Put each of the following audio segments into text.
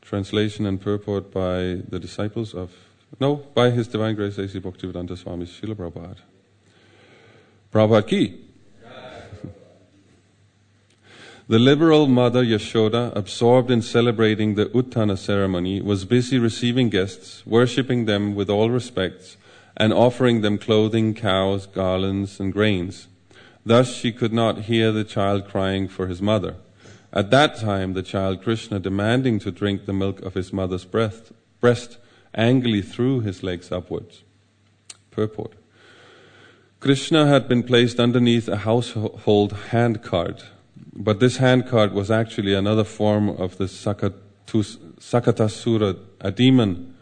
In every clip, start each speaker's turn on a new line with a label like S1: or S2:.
S1: Translation and purport by the disciples of... No, by His Divine Grace A.C. Bhaktivedanta Swami Srila Prabhupada. Prabhupada ki. The liberal mother Yashoda, absorbed in celebrating the Uttana ceremony, was busy receiving guests, worshipping them with all respects, and offering them clothing, cows, garlands, and grains. Thus she could not hear the child crying for his mother. At that time, the child Krishna, demanding to drink the milk of his mother's breast, angrily threw his legs upwards. Purport. Krishna had been placed underneath a household handcart, but this handcart was actually another form of the Sakatasura, a demon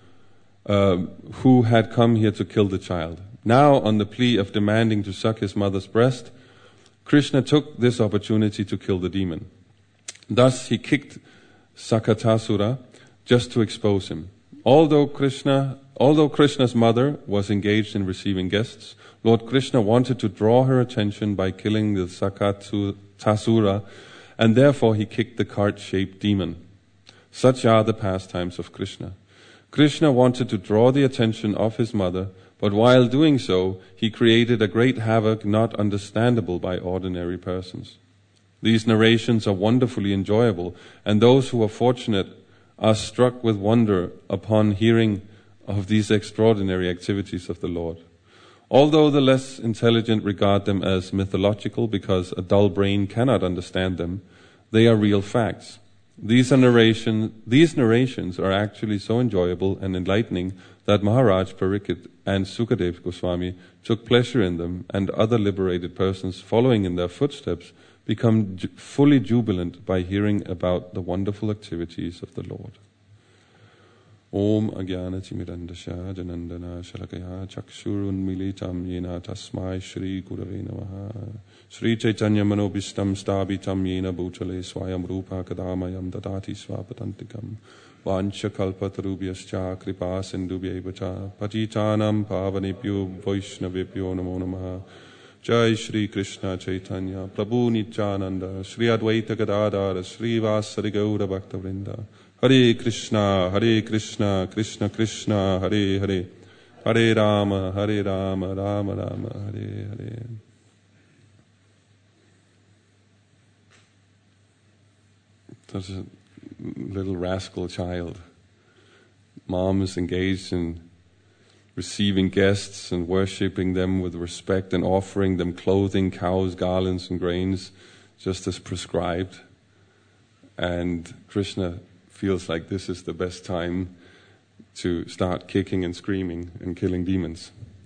S1: who had come here to kill the child. Now, on the plea of demanding to suck his mother's breast, Krishna took this opportunity to kill the demon. Thus, he kicked Sakatasura just to expose him. Although Krishna's mother was engaged in receiving guests, Lord Krishna wanted to draw her attention by killing the Sakatasura, and therefore he kicked the cart-shaped demon. Such are the pastimes of Krishna. Krishna wanted to draw the attention of his mother, but while doing so, he created a great havoc not understandable by ordinary persons. These narrations are wonderfully enjoyable, and those who are fortunate are struck with wonder upon hearing of these extraordinary activities of the Lord. Although the less intelligent regard them as mythological because a dull brain cannot understand them, they are real facts. These narrations are actually so enjoyable and enlightening that Maharaj Parikshit and Sukadev Goswami took pleasure in them, and other liberated persons following in their footsteps become fully jubilant by hearing about the wonderful activities of the Lord. Om Agyana Timirandasya Janandana Shalakaya Chakshurun Militam Yena Tasmai Shri Gurave Namaha Shri Chaitanya Manobishtam Stabitam Yena Bhutale Swayam Rupa Kadamayam Dadati Swapatantikam Vancha Kalpatarubhyascha Kripa Sindubhyevacha Patitanam Pavanebhyo Vaishnavebhyo Namo Namaha Jai Shri Krishna Chaitanya Prabhu Nityananda Shri Advaita Gadadhara Shri Vasari Gaura Bhakta Vrinda Hare Krishna, Krishna Krishna, Hare Hare, Hare Rama, Rama Rama, Hare Hare. There's a little rascal child. Mom is engaged in receiving guests and worshipping them with respect and offering them clothing, cows, garlands, and grains, just as prescribed. And Krishna feels like this is the best time to start kicking and screaming and killing demons.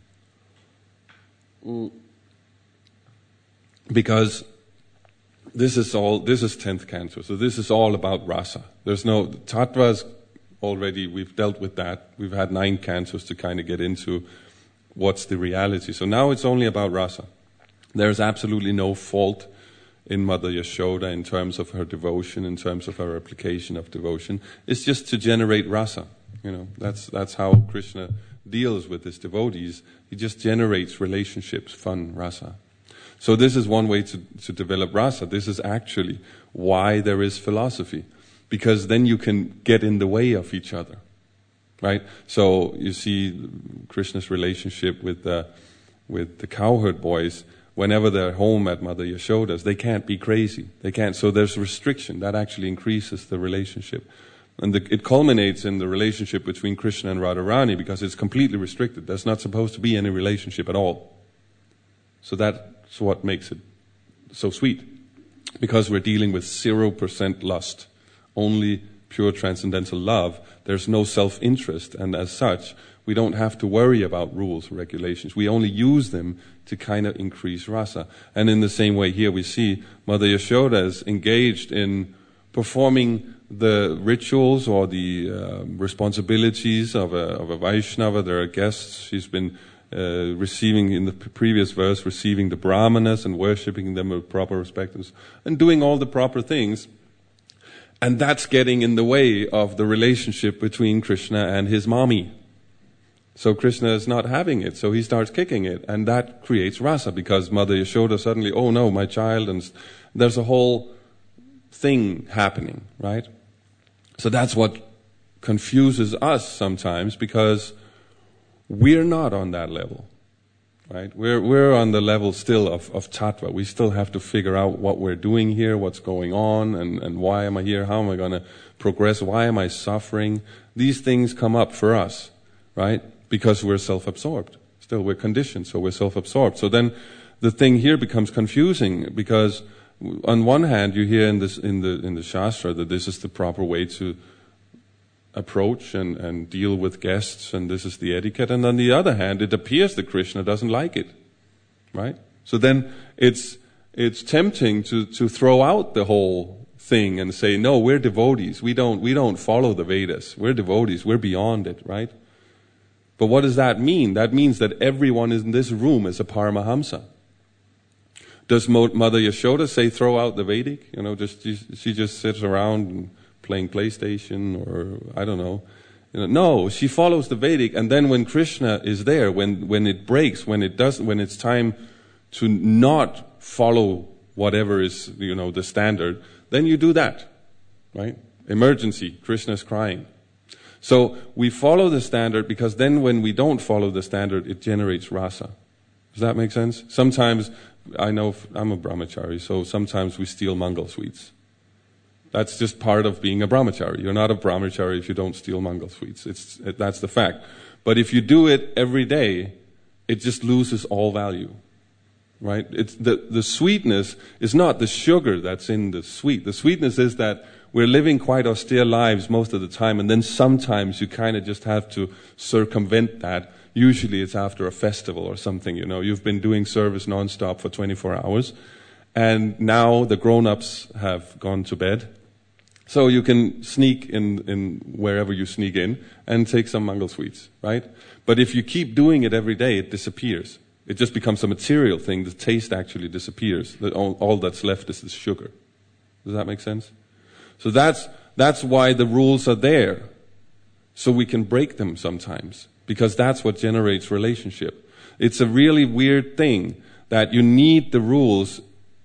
S1: Because this is 10th canto, so this is all about rasa. There's no tattvas already, we've dealt with that. We've had 9 cantos to kind of get into what's the reality. So now it's only about rasa. There's absolutely no fault in Mother Yashoda in terms of her devotion, in terms of her application of devotion. It's just to generate rasa. That's how Krishna deals with his devotees. He just generates relationships, fun, rasa. So this is one way to develop rasa. This is actually why there is philosophy, because then you can get in the way of each other, right? So you see Krishna's relationship with the cowherd boys. Whenever they're home at Mother Yashoda's, they can't be crazy. They can't. So there's restriction. That actually increases the relationship. And it culminates in the relationship between Krishna and Radharani because it's completely restricted. There's not supposed to be any relationship at all. So that's what makes it so sweet. Because we're dealing with 0% lust. Only pure transcendental love. There's no self-interest. And as such, we don't have to worry about rules or regulations. We only use them to kind of increase rasa. And in the same way here we see Mother Yashoda is engaged in performing the rituals or the responsibilities of a Vaishnava. There are guests. She's been receiving, in the previous verse, receiving the brahmanas and worshipping them with proper respect and doing all the proper things. And that's getting in the way of the relationship between Krishna and his mommy. So Krishna is not having it, so he starts kicking it, and that creates rasa, because Mother Yashoda suddenly, oh no, my child, and there's a whole thing happening, right? So that's what confuses us sometimes because we're not on that level. Right? We're on the level still of tattva. We still have to figure out what we're doing here, what's going on, and why am I here, how am I going to progress, why am I suffering? These things come up for us, right? Because we're self-absorbed. Still, we're conditioned, so we're self-absorbed. So then the thing here becomes confusing because on one hand you hear in the Shastra that this is the proper way to approach and deal with guests, and this is the etiquette. And on the other hand, it appears that Krishna doesn't like it, right? So then it's tempting to throw out the whole thing and say, no, we're devotees. We don't follow the Vedas. We're devotees. We're beyond it, right? But what does that mean? That means that everyone in this room is a Paramahamsa. Does Mother Yashoda say throw out the Vedic? She just sits around and playing PlayStation or I don't know. No, she follows the Vedic, and then when Krishna is there, when it breaks, when it's time to not follow whatever is the standard, then you do that, right? Emergency, Krishna's crying. So we follow the standard because then when we don't follow the standard, it generates rasa. Does that make sense? Sometimes, I know I'm a brahmachari, so sometimes we steal mangal sweets. That's just part of being a brahmachari. You're not a brahmachari if you don't steal mangal sweets. That's the fact. But if you do it every day, it just loses all value, right? The sweetness is not the sugar that's in the sweet. The sweetness is that we're living quite austere lives most of the time, and then sometimes you kind of just have to circumvent that. Usually it's after a festival or something, You've been doing service nonstop for 24 hours, and now the grown-ups have gone to bed. So you can sneak in wherever you sneak in and take some mangal sweets, right? But if you keep doing it every day, it disappears. It just becomes a material thing. The taste actually disappears. All that's left is the sugar. Does that make sense? So that's why the rules are there. So we can break them sometimes. Because that's what generates relationship. It's a really weird thing that you need the rules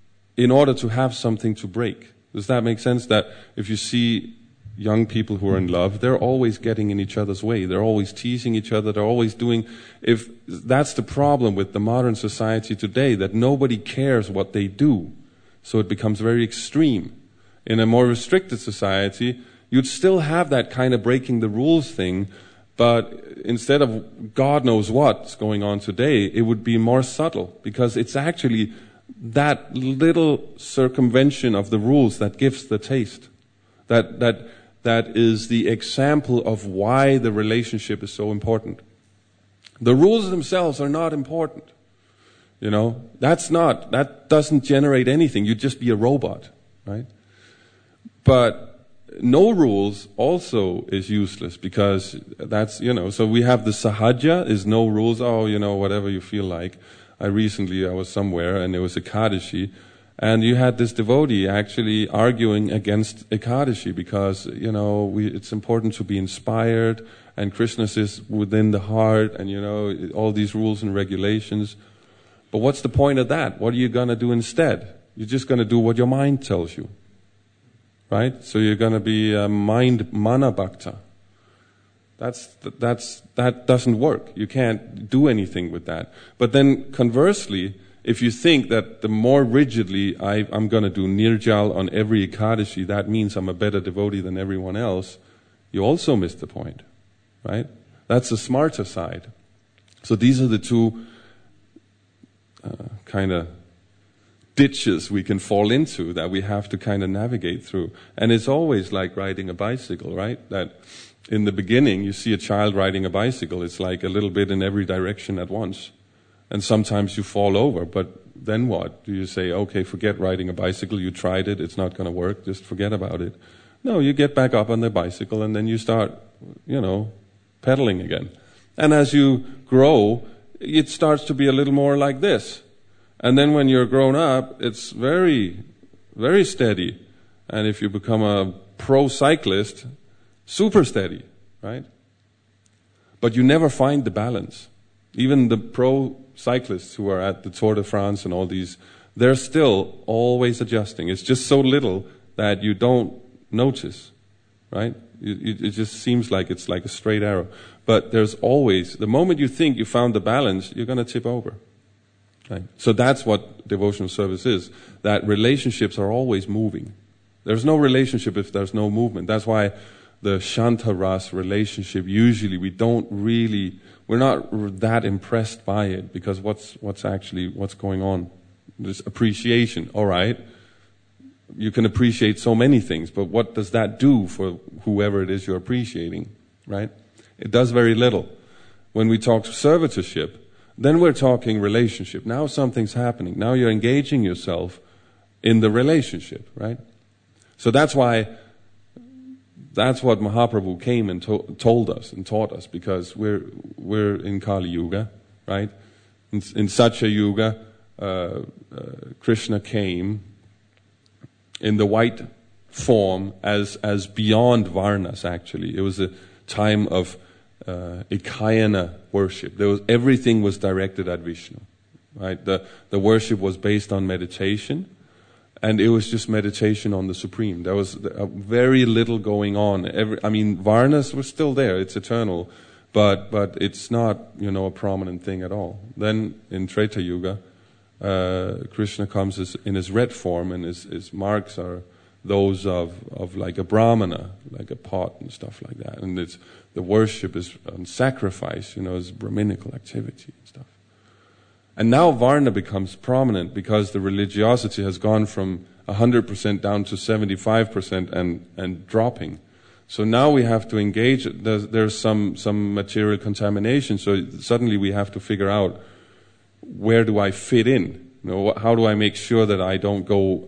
S1: in order to have something to break. Does that make sense? That if you see young people who are in love, they're always getting in each other's way. They're always teasing each other. They're always doing... If that's the problem with the modern society today, that nobody cares what they do. So it becomes very extreme. In a more restricted society, you'd still have that kind of breaking the rules thing, but instead of God knows what's going on today, it would be more subtle, because it's actually that little circumvention of the rules that gives the taste. That is the example of why the relationship is so important. The rules themselves are not important. That doesn't generate anything. You'd just be a robot, right? But no rules also is useless, because that's, so we have the sahaja is no rules. Whatever you feel like. I was somewhere and there was Ekadashi, and you had this devotee actually arguing against Ekadashi because, it's important to be inspired, and Krishna is within the heart, and, all these rules and regulations. But what's the point of that? What are you going to do instead? You're just going to do what your mind tells you. Right? So you're going to be a mana bhakta. That doesn't work. You can't do anything with that. But then conversely, if you think that the more rigidly I'm going to do nirjal on every Ekadashi, that means I'm a better devotee than everyone else, you also miss the point. Right? That's the smarter side. So these are the two kind of ditches we can fall into that we have to kind of navigate through. And it's always like riding a bicycle, right? That in the beginning, you see a child riding a bicycle, it's like a little bit in every direction at once. And sometimes you fall over, but then what? Do you say, okay, forget riding a bicycle, you tried it, it's not going to work, just forget about it? No, you get back up on the bicycle and then you start, pedaling again. And as you grow, it starts to be a little more like this. And then when you're grown up, it's very, very steady. And if you become a pro cyclist, super steady, right? But you never find the balance. Even the pro cyclists who are at the Tour de France and all these, they're still always adjusting. It's just so little that you don't notice. right? It just seems like it's like a straight arrow. But there's always, the moment you think you found the balance, you're going to tip over. Right? So that's what devotional service is, that relationships are always moving. There's no relationship if there's no movement. That's why the Shanta-ras relationship, usually we're not that impressed by it, because what's going on? There's appreciation, all right. You can appreciate so many things, but what does that do for whoever it is you're appreciating, right? It does very little. When we talk servitorship, then we're talking relationship. Now something's happening. Now you're engaging yourself in the relationship, right? So that's what Mahaprabhu came and told us and taught us, because we're in Kali Yuga, right? In Satya Yuga, Krishna came in the white form as beyond Varnas, actually. It was a time of Ekayana worship. Everything was directed at Vishnu, right? The worship was based on meditation, and it was just meditation on the Supreme. There was very little going on. Varnas was still there, it's eternal, but it's not, a prominent thing at all. Then in Treta Yuga, Krishna comes in his red form, and his marks are those of like a brahmana, like a pot and stuff like that. And the worship is on sacrifice, is Brahminical activity and stuff. And now Varna becomes prominent because the religiosity has gone from 100% down to 75% and dropping. So now we have to engage. There's some material contamination. So suddenly we have to figure out, where do I fit in? How do I make sure that I don't go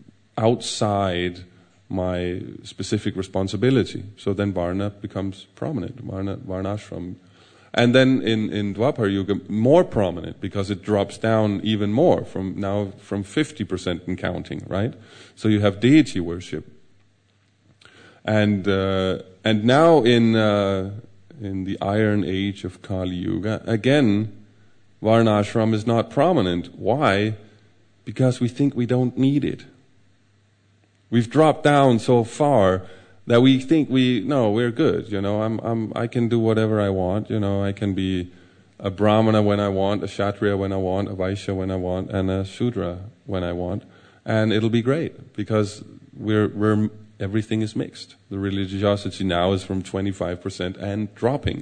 S1: outside my specific responsibility? So then Varna becomes prominent, Varnashram. And then in Dwapara Yuga, more prominent, because it drops down even more from 50% and counting, right? So you have deity worship. And now in the Iron Age of Kali Yuga, again, Varnashram is not prominent. Why? Because we think we don't need it. We've dropped down so far that we think we're good. I can do whatever I want. I can be a Brahmana when I want, a Kshatriya when I want, a Vaishya when I want, and a Shudra when I want, and it'll be great, because everything is mixed. The religiosity now is from 25% and dropping.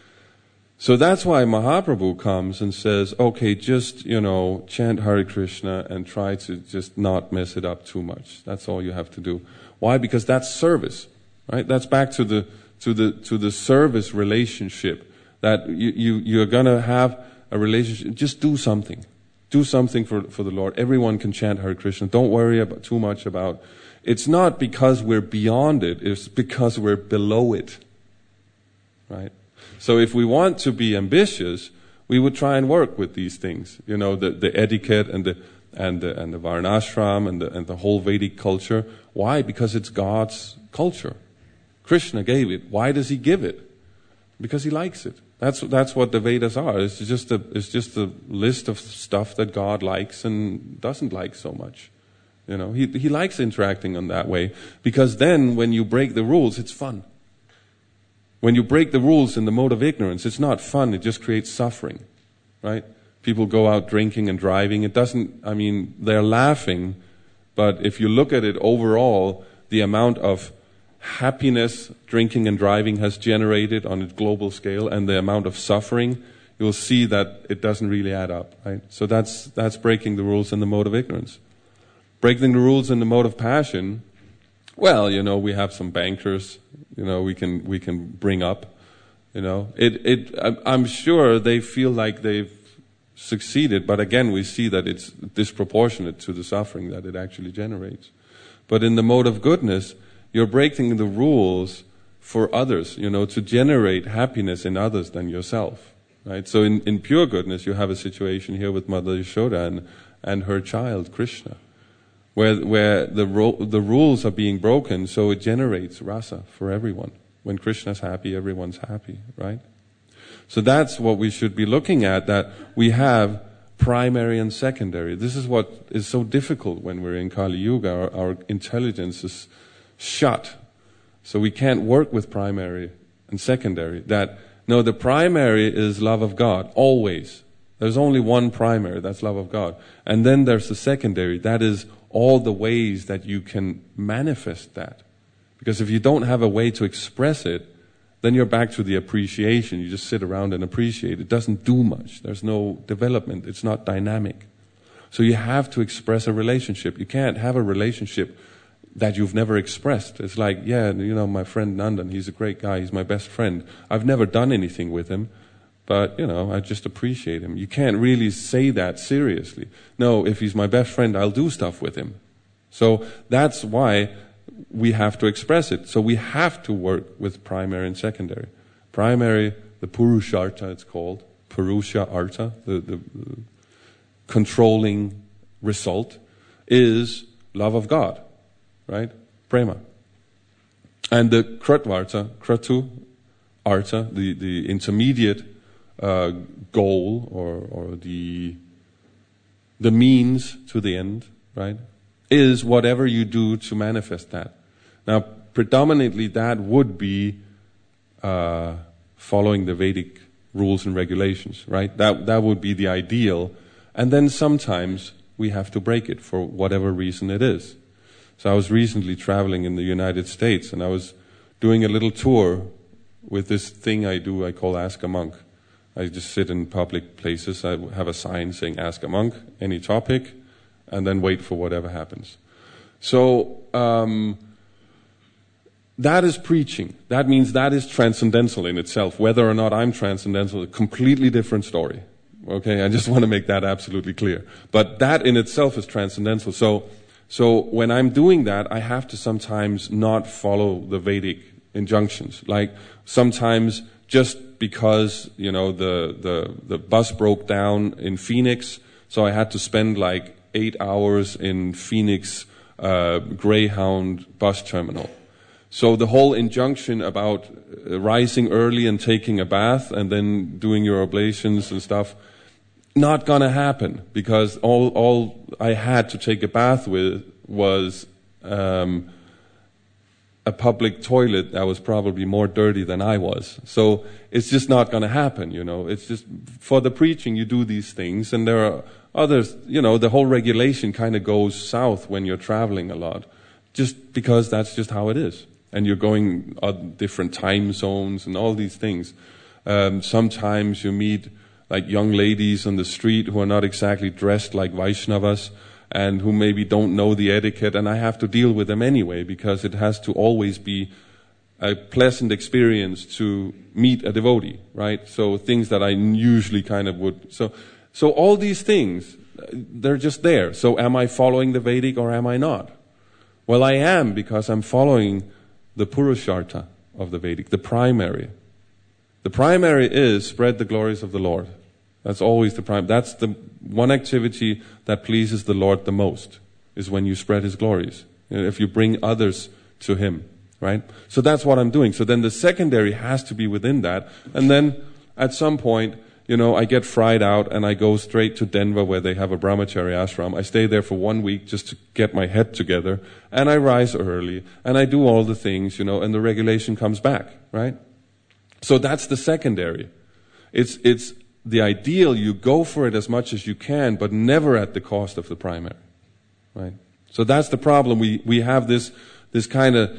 S1: So that's why Mahaprabhu comes and says, okay, just, chant Hare Krishna and try to just not mess it up too much. That's all you have to do. Why? Because that's service, right? That's back to the service relationship, that you're gonna have a relationship. Just do something. Do something for the Lord. Everyone can chant Hare Krishna. Don't worry too much about. It's not because we're beyond it. It's because we're below it, right? So if we want to be ambitious, we would try and work with these things. The etiquette and the Varnashram and the whole Vedic culture. Why? Because it's God's culture. Krishna gave it. Why does He give it? Because He likes it. That's what the Vedas are. It's just a list of stuff that God likes and doesn't like so much. He likes interacting on that way, because then when you break the rules, it's fun. When you break the rules in the mode of ignorance, it's not fun, it just creates suffering, right? People go out drinking and driving. They're laughing, but if you look at it overall, the amount of happiness drinking and driving has generated on a global scale, and the amount of suffering, you'll see that it doesn't really add up, right? So that's breaking the rules in the mode of ignorance. Breaking the rules in the mode of passion, well, we have some bankers, we can bring up, I'm sure they feel like they've succeeded, but again, we see that it's disproportionate to the suffering that it actually generates. But in the mode of goodness, you're breaking the rules for others, to generate happiness in others than yourself, right? So in pure goodness, you have a situation here with Mother Yashoda and her child, Krishna, where the rules are being broken, so it generates rasa for everyone. When Krishna's happy, everyone's happy, right? So that's what we should be looking at, that we have primary and secondary. This is what is so difficult when we're in Kali Yuga. Our intelligence is shut So we can't work with primary and secondary. No, the primary is love of God, always. There's only one primary, that's love of God. And then there's the secondary, that is all the ways that you can manifest that. Because if you don't have a way to express it, then you're back to the appreciation. You just sit around and appreciate. It doesn't do much. There's no development. It's not dynamic. So you have to express a relationship. You can't have a relationship that you've never expressed. It's like, yeah, my friend Nandan, he's a great guy. He's my best friend. I've never done anything with him, but, I just appreciate him. You can't really say that seriously. No, if he's my best friend, I'll do stuff with him. So that's why we have to express it. So we have to work with primary and secondary. Primary, the Purushartha it's called, Purusha Artha, the controlling result, is love of God, right? Prema. And the Kratu Artha, the intermediate goal or the means to the end, right, is whatever you do to manifest that. Now, predominantly that would be following the Vedic rules and regulations, right? That would be the ideal. And then sometimes we have to break it for whatever reason it is. So I was recently traveling in the United States, and I was doing a little tour with this thing I do, I call Ask a Monk. I just sit in public places. I have a sign saying Ask a Monk, any topic, and then wait for whatever happens. So that is preaching. That means that is transcendental in itself. Whether or not I'm transcendental, a completely different story. Okay, I just want to make that absolutely clear. But that in itself is transcendental. So when I'm doing that, I have to sometimes not follow the Vedic injunctions. Like sometimes just because, the bus broke down in Phoenix, so I had to spend like 8 hours in Phoenix Greyhound bus terminal. So the whole injunction about rising early and taking a bath and then doing your oblations and stuff, not gonna happen, because all I had to take a bath with was a public toilet that was probably more dirty than I was. So it's just not gonna happen, It's just, for the preaching you do these things, and there are others, the whole regulation kind of goes south when you're traveling a lot, just because that's just how it is. And you're going on different time zones and all these things. Sometimes you meet like young ladies on the street who are not exactly dressed like Vaishnavas and who maybe don't know the etiquette, and I have to deal with them anyway, because it has to always be a pleasant experience to meet a devotee, right? So things that I usually kind of would. So all these things, they're just there. So am I following the Vedic or am I not? Well, I am, because I'm following the Purushartha of the Vedic, the primary. The primary is spread the glories of the Lord. That's always the prime. That's the one activity that pleases the Lord the most, is when you spread His glories. If you bring others to Him, right? So that's what I'm doing. So then the secondary has to be within that. And then at some point, I get fried out and I go straight to Denver, where they have a brahmachari ashram. I stay there for 1 week just to get my head together, and I rise early and I do all the things, and the regulation comes back, right? So that's the secondary. It's the ideal. You go for it as much as you can, but never at the cost of the primary, right? So that's the problem. We have this kind of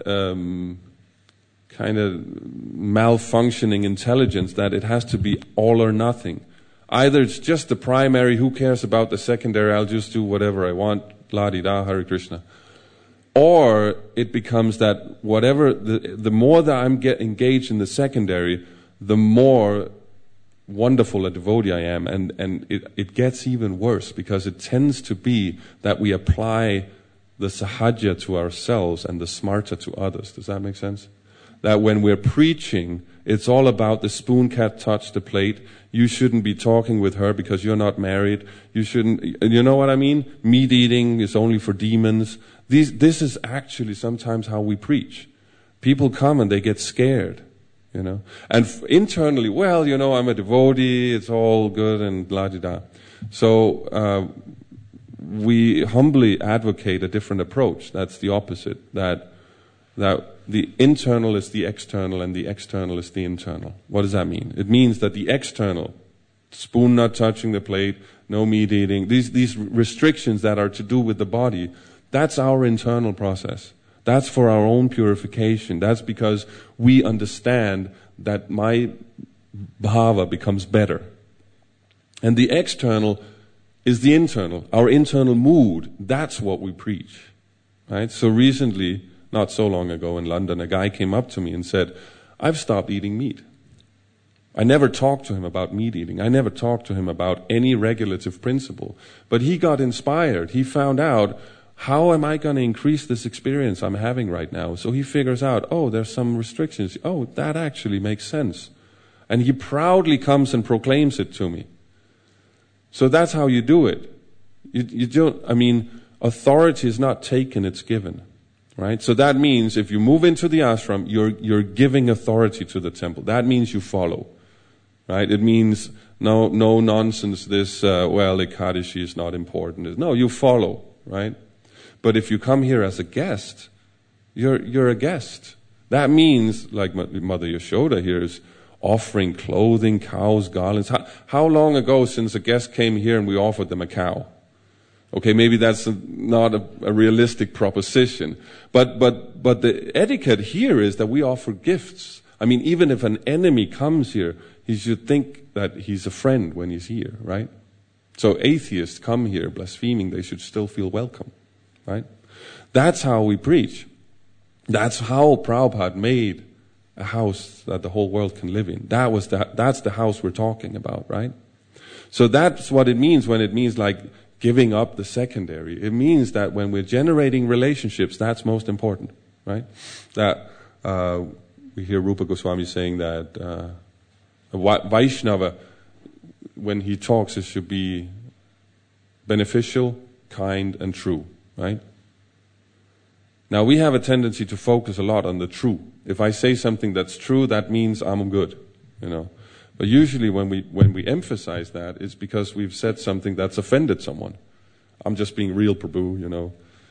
S1: malfunctioning intelligence that it has to be all or nothing. Either it's just the primary, who cares about the secondary, I'll just do whatever I want, la-di-da, Hare Krishna. Or it becomes that whatever, the more that I'm engaged in the secondary, the more wonderful a devotee I am. And it gets even worse, because it tends to be that we apply the sahaja to ourselves and the smarta to others. Does that make sense? That when we're preaching, it's all about the spoon can't touch the plate. You shouldn't be talking with her because you're not married. You shouldn't, you know what I mean? Meat eating is only for demons. This is actually sometimes how we preach. People come and they get scared, And internally, well, I'm a devotee, it's all good and la-di-da. So we humbly advocate a different approach. That's the opposite. That the internal is the external and the external is the internal. What does that mean? It means that the external, spoon not touching the plate, no meat eating, these restrictions that are to do with the body, that's our internal process. That's for our own purification. That's because we understand that my bhava becomes better. And the external is the internal, our internal mood. That's what we preach. Right? So recently, not so long ago in London, a guy came up to me and said, I've stopped eating meat. I never talked to him about meat eating. I never talked to him about any regulative principle. But he got inspired. He found out, how am I going to increase this experience I'm having right now? So he figures out, oh, there's some restrictions. Oh, that actually makes sense. And he proudly comes and proclaims it to me. So that's how you do it. You don't, authority is not taken, it's given. Right? So that means if you move into the ashram, you're giving authority to the temple. That means you follow. Right? It means no nonsense, this, Ekadashi is not important. No, you follow. Right? But if you come here as a guest, you're a guest. That means, like Mother Yashoda here is offering clothing, cows, garlands. How long ago since a guest came here and we offered them a cow? Okay, maybe that's not a realistic proposition. But the etiquette here is that we offer gifts. Even if an enemy comes here, he should think that he's a friend when he's here, right? So atheists come here blaspheming, they should still feel welcome, right? That's how we preach. That's how Prabhupada made a house that the whole world can live in. That's the house we're talking about, right? So that's what it means when it means like giving up the secondary. It means that when we're generating relationships, that's most important, right? That we hear Rupa Goswami saying that a Vaishnava, when he talks, it should be beneficial, kind, and true, right? Now we have a tendency to focus a lot on the true. If I say something that's true, that means I'm good, But usually when we emphasize that, it's because we've said something that's offended someone. I'm just being real, Prabhu,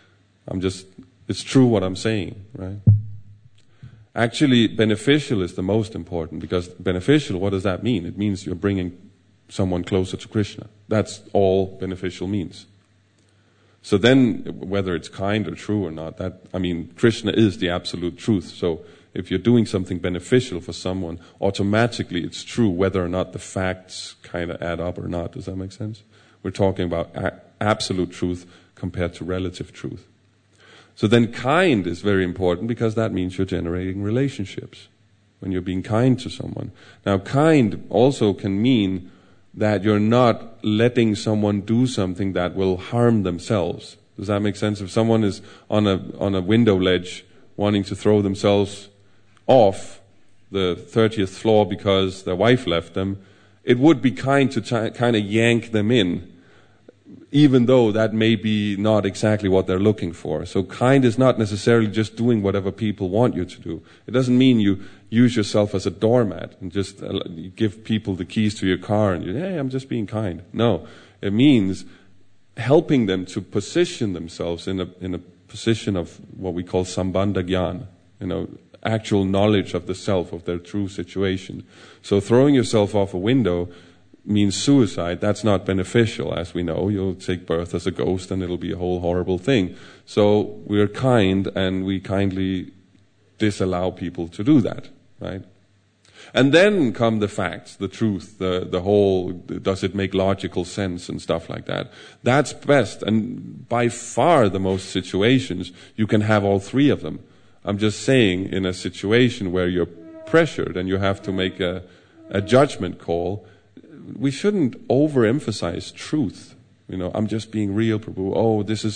S1: it's true what I'm saying, right? Actually, beneficial is the most important, because beneficial, what does that mean? It means you're bringing someone closer to Krishna. That's all beneficial means. So then, whether it's kind or true or not, Krishna is the absolute truth. So if you're doing something beneficial for someone, automatically it's true whether or not the facts kind of add up or not. Does that make sense? We're talking about absolute truth compared to relative truth. So then kind is very important, because that means you're generating relationships when you're being kind to someone. Now, kind also can mean that you're not letting someone do something that will harm themselves. Does that make sense? If someone is on a window ledge wanting to throw themselves off the 30th floor because their wife left them, it would be kind to kind of yank them in, even though that may be not exactly what they're looking for. So kind is not necessarily just doing whatever people want you to do. It doesn't mean you use yourself as a doormat and just give people the keys to your car and hey, I'm just being kind. No, it means helping them to position themselves in a position of what we call sambandha jnana, actual knowledge of the self, of their true situation. So throwing yourself off a window means suicide. That's not beneficial, as we know. You'll take birth as a ghost and it'll be a whole horrible thing. So we're kind, and we kindly disallow people to do that, right? And then come the facts, the truth, the whole, does it make logical sense and stuff like that. That's best, and by far the most situations you can have all three of them. I'm just saying, in a situation where you're pressured and you have to make a judgment call, we shouldn't overemphasize truth. I'm just being real, Prabhu. Oh, this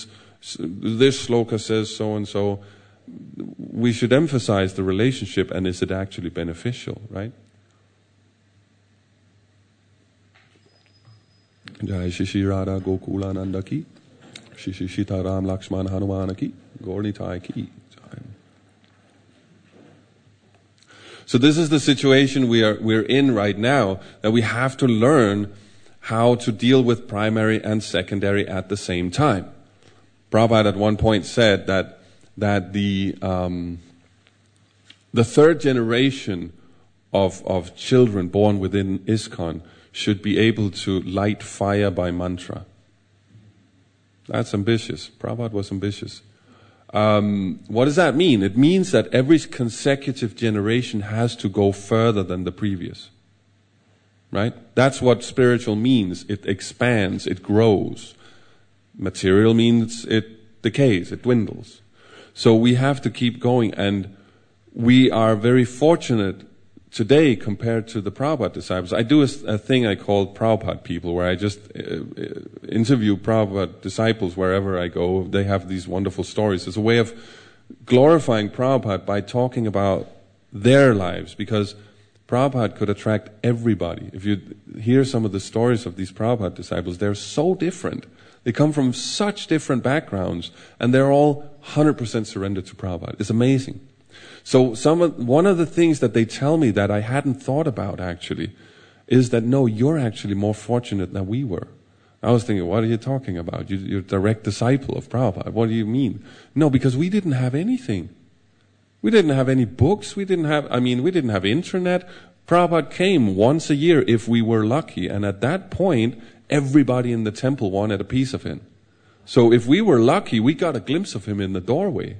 S1: sloka says so and so. We should emphasize the relationship, and is it actually beneficial, right? Jai Shri Radha Gokula Nanda ki, Shri Sita Ram Lakshmana Hanumana ki, Gaur Nitai ki. So this is the situation we're in right now, that we have to learn how to deal with primary and secondary at the same time. Prabhupada at one point said that the The third generation of children born within ISKCON should be able to light fire by mantra. That's ambitious. Prabhupada was ambitious. What does that mean? It means that every consecutive generation has to go further than the previous. Right? That's what spiritual means. It expands, it grows. Material means it decays, it dwindles. So we have to keep going, and we are very fortunate today compared to the Prabhupada disciples. I do a thing I call Prabhupada people, where I just interview Prabhupada disciples wherever I go. They have these wonderful stories. It's a way of glorifying Prabhupada by talking about their lives, because Prabhupada could attract everybody. If you hear some of the stories of these Prabhupada disciples, they're so different. They come from such different backgrounds, and they're all 100% surrendered to Prabhupada. It's amazing. So one of the things that they tell me that I hadn't thought about actually is that, no, you're actually more fortunate than we were. I was thinking, what are you talking about? You're a direct disciple of Prabhupada. What do you mean? No, because we didn't have anything. We didn't have any books. We didn't have internet. Prabhupada came once a year if we were lucky. And at that point, everybody in the temple wanted a piece of him. So if we were lucky, we got a glimpse of him in the doorway.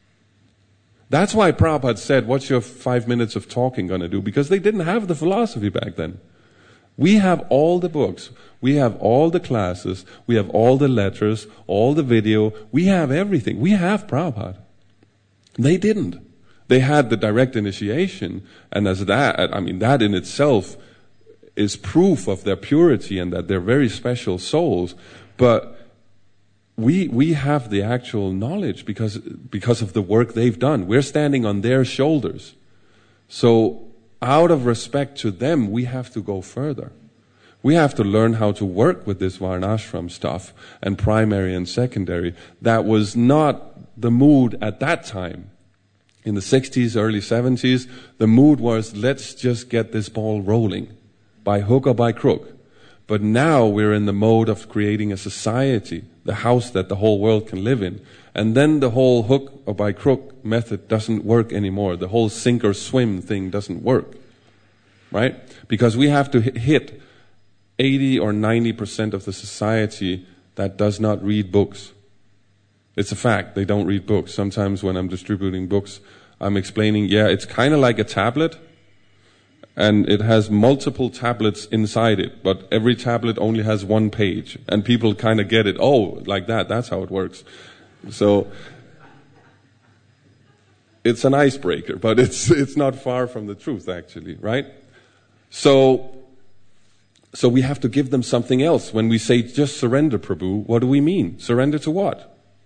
S1: That's why Prabhupada said, what's your 5 minutes of talking going to do? Because they didn't have the philosophy back then. We have all the books. We have all the classes. We have all the letters, all the video. We have everything. We have Prabhupada. They didn't. They had the direct initiation, and as that in itself is proof of their purity and that they're very special souls. But we have the actual knowledge because of the work they've done. We're standing on their shoulders. So out of respect to them, we have to go further. We have to learn how to work with this Varnashram stuff and primary and secondary. That was not the mood at that time. In the 60s, early 70s, the mood was, let's just get this ball rolling, by hook or by crook. But now we're in the mode of creating a society, the house that the whole world can live in. And then the whole hook or by crook method doesn't work anymore. The whole sink or swim thing doesn't work. Right? Because we have to hit 80 or 90% of the society that does not read books. It's a fact, they don't read books. Sometimes when I'm distributing books, I'm explaining, it's kind of like a tablet, and it has multiple tablets inside it, but every tablet only has one page, and people kind of get it, like that, that's how it works. So, it's an icebreaker, but it's not far from the truth, actually, right? So we have to give them something else. When we say, just surrender, Prabhu, what do we mean? Surrender to what?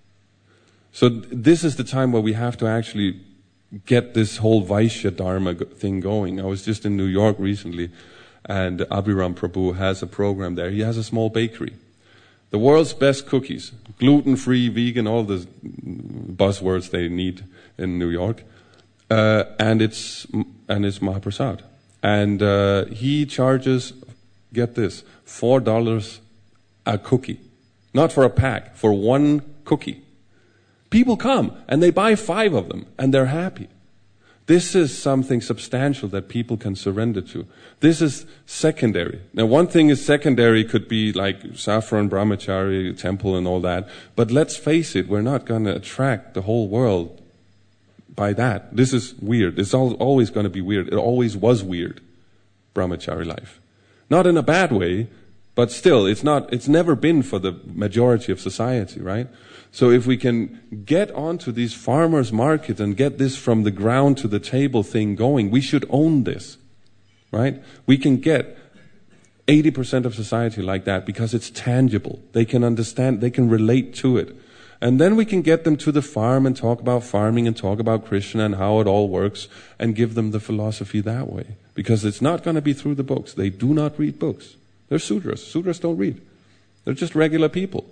S1: So this is the time where we have to actually get this whole Vaishya Dharma thing going. I was just in New York recently, and Abhiram Prabhu has a program there. He has a small bakery. The world's best cookies, gluten-free, vegan, all the buzzwords they need in New York. And it's Mahaprasad. And he charges, get this, $4 a cookie. Not for a pack, for one cookie. People come and they buy 5 of them and they're happy. This is something substantial that people can surrender to. This is secondary. Now, one thing is secondary could be like Saffron, Brahmachari, temple and all that. But let's face it, we're not going to attract the whole world by that. This is weird. It's always going to be weird. It always was weird, Brahmachari life. Not in a bad way, but still, it's never been for the majority of society, right? So if we can get onto these farmers' markets and get this from the ground to the table thing going, we should own this, right? We can get 80% of society like that because it's tangible. They can understand, they can relate to it. And then we can get them to the farm and talk about farming and talk about Krishna and how it all works and give them the philosophy that way. Because it's not going to be through the books. They do not read books. They're Sudras. Sudras don't read. They're just regular people.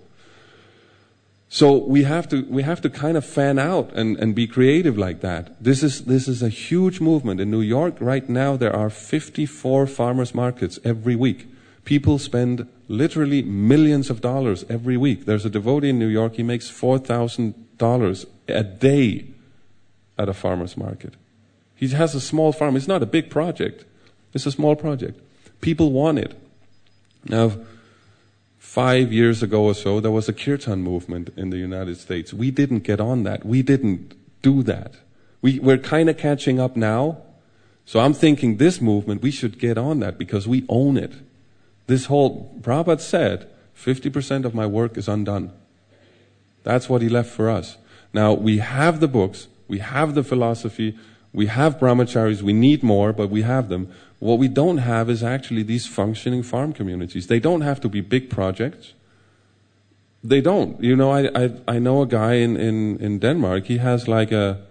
S1: So we have to kind of fan out and be creative like that. This is a huge movement. In New York right now there are 54 farmers markets every week. People spend literally millions of dollars every week. There's a devotee in New York, he makes $4,000 a day at a farmer's market. He has a small farm. It's not a big project. It's a small project. People want it. Now, 5 years ago or so, there was a kirtan movement in the United States. We didn't get on that. We didn't do that. We're kind of catching up now. So I'm thinking this movement, we should get on that because we own it. This whole, Prabhupada said, 50% of my work is undone. That's what he left for us. Now, we have the books, we have the philosophy, we have brahmacharis, we need more, but we have them. What we don't have is actually these functioning farm communities. They don't have to be big projects. They don't. You know, I know a guy in Denmark, he has like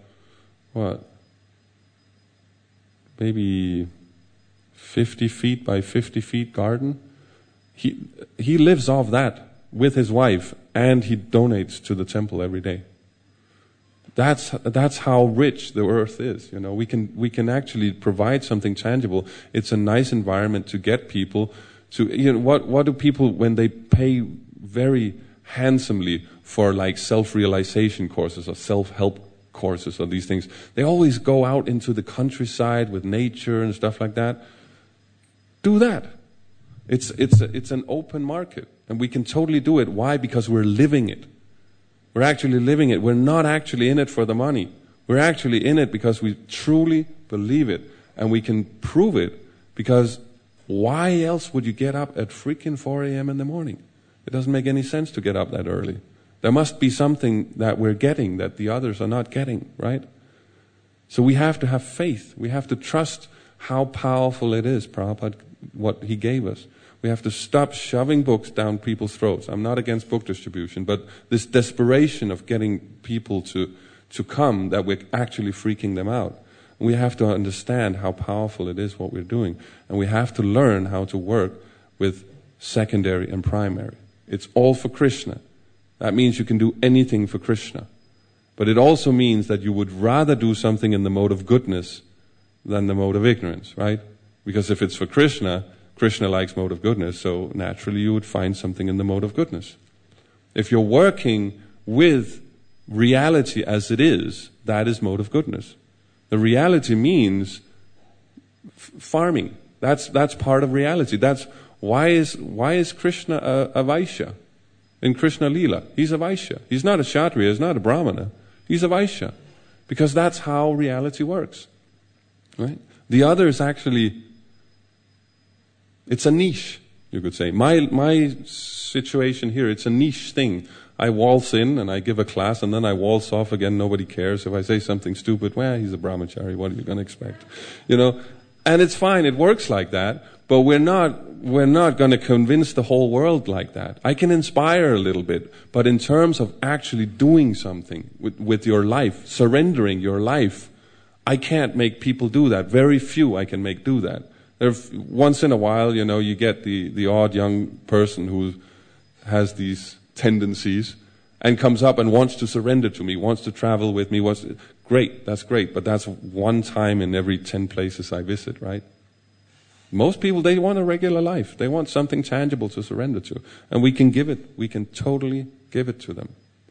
S1: maybe 50 feet by 50 feet garden. He lives off that with his wife, and he donates to the temple every day. That's how rich the earth is. You know, we can actually provide something tangible. It's a nice environment to get people to. You know, what do people when they pay very handsomely for like self-realization courses or self-help courses or these things? They always go out into the countryside with nature and stuff like that. Do that. It's an open market, and we can totally do it. Why? Because we're living it. We're actually living it. We're not actually in it for the money. We're actually in it because we truly believe it. And we can prove it because why else would you get up at freaking 4 a.m. in the morning? It doesn't make any sense to get up that early. There must be something that we're getting that the others are not getting, right? So we have to have faith. We have to trust how powerful it is, Prabhupada, what he gave us. We have to stop shoving books down people's throats. I'm not against book distribution, but this desperation of getting people to come, that we're actually freaking them out. We have to understand how powerful it is what we're doing. And we have to learn how to work with secondary and primary. It's all for Krishna. That means you can do anything for Krishna. But it also means that you would rather do something in the mode of goodness than the mode of ignorance, right? Because if it's for Krishna, Krishna likes mode of goodness, so naturally you would find something in the mode of goodness. If you're working with reality as it is, that is mode of goodness. The reality means farming. That's part of reality. That's why is Krishna a Vaishya in Krishna Leela? He's a Vaishya. He's not a Kshatriya. He's not a Brahmana. He's a Vaishya, because that's how reality works. Right? The other is actually, it's a niche, you could say. My situation here, it's a niche thing. I waltz in and I give a class and then I waltz off again. Nobody cares. If I say something stupid, well, he's a brahmachari. What are you going to expect? You know, and it's fine. It works like that. But we're not going to convince the whole world like that. I can inspire a little bit, but in terms of actually doing something with your life, surrendering your life, I can't make people do that. Very few I can make do that. Once in a while, you know, you get the odd young person who has these tendencies and comes up and wants to surrender to me, wants to travel with me. Great, that's great, but that's one time in every 10 places I visit, right? Most people, they want a regular life. They want something tangible to surrender to. And we can give it. We can totally give it to them.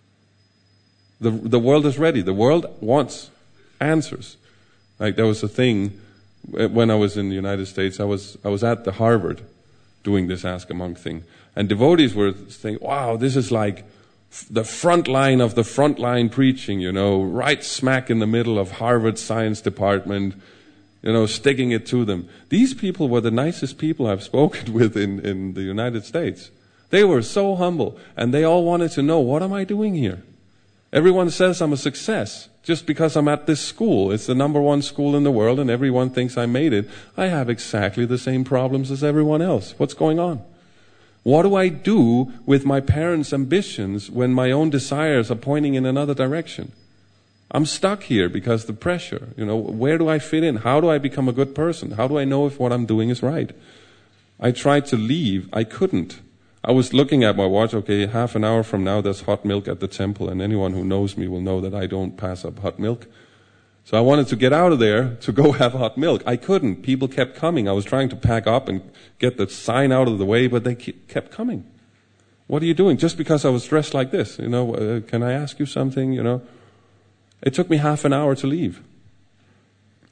S1: The world is ready. The world wants answers. Like there was a thing when I was in the United States. I was at the Harvard doing this Ask a Monk thing, and devotees were saying, "Wow, this is like the front line of the front line preaching. You know, right smack in the middle of Harvard Science Department. You know, sticking it to them." These people were the nicest people I've spoken with in the United States. They were so humble, and they all wanted to know, what am I doing here? Everyone says I'm a success just because I'm at this school. It's the #1 school in the world, and everyone thinks I made it. I have exactly the same problems as everyone else. What's going on? What do I do with my parents' ambitions when my own desires are pointing in another direction? I'm stuck here because the pressure, you know, where do I fit in? How do I become a good person? How do I know if what I'm doing is right? I tried to leave. I couldn't. I was looking at my watch. Okay, half an hour from now, there's hot milk at the temple, and anyone who knows me will know that I don't pass up hot milk. So I wanted to get out of there to go have hot milk. I couldn't. People kept coming. I was trying to pack up and get the sign out of the way, but they kept coming. What are you doing? Just because I was dressed like this, you know, can I ask you something, you know? It took me half an hour to leave.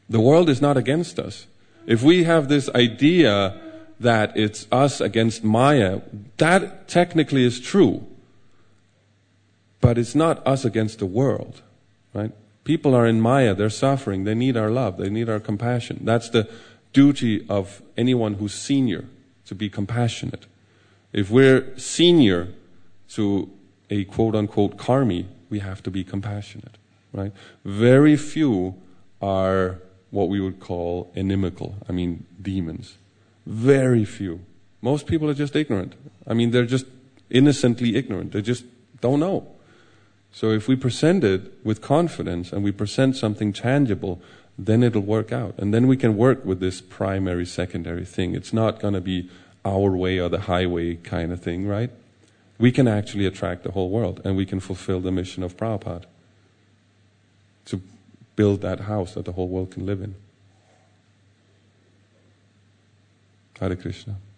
S1: The world is not against us. If we have this idea that it's us against Maya, that technically is true. But it's not us against the world, right? People are in Maya, they're suffering, they need our love, they need our compassion. That's the duty of anyone who's senior, to be compassionate. If we're senior to a quote-unquote karmi, we have to be compassionate, right? Very few are what we would call inimical, demons. Very few. Most people are just ignorant. They're just innocently ignorant. They just don't know. So if we present it with confidence and we present something tangible, then it'll work out. And then we can work with this primary, secondary thing. It's not going to be our way or the highway kind of thing, right? We can actually attract the whole world, and we can fulfill the mission of Prabhupada to build that house that the whole world can live in. Hare Krishna.